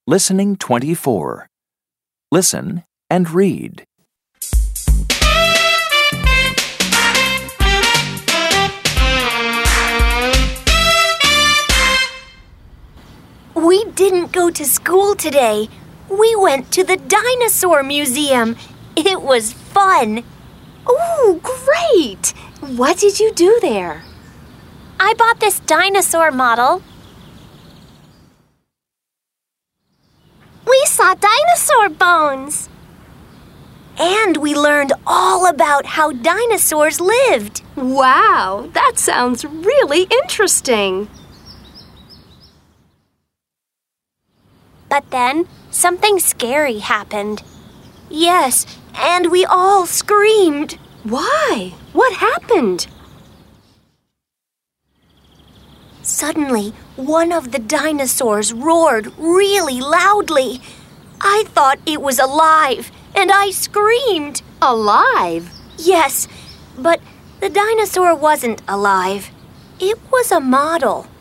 Listening 24. Listen and read. We didn't go to school today. We went to the dinosaur museum. It was fun. Ooh, great! What did you do there? I bought this dinosaur model. We saw dinosaur bones. And we learned all about how dinosaurs lived. Wow, that sounds really interesting. But then, something scary happened. Yes, and we all screamed. Why? What happened? Suddenly, one of the dinosaurs roared really loudly. I thought it was alive, and I screamed. Alive? Yes, but the dinosaur wasn't alive. It was a model.